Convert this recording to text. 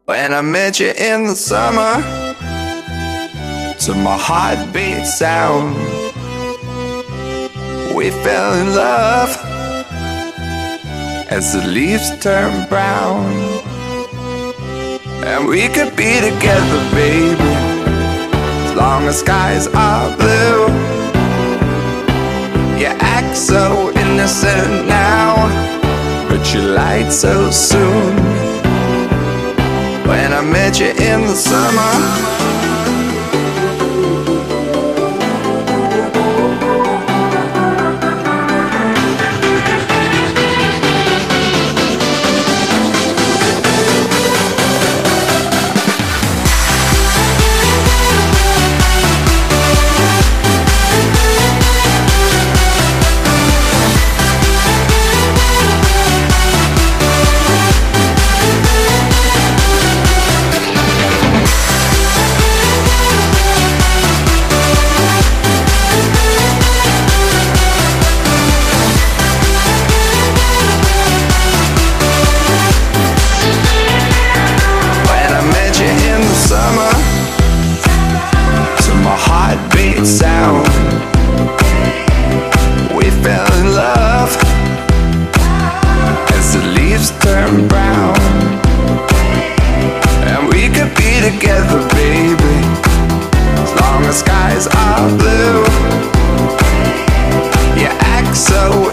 When I met you in the summer, to my heartbeat sound, we fell in love as the leaves turn brown. And we could be together, baby, as long as skies are blue. You act so innocent now, but you lied so soon. When I met you in the summer, heartbeat sound, we fell in love as the leaves turn brown. And we could be together, baby, as long as skies are blue. You act so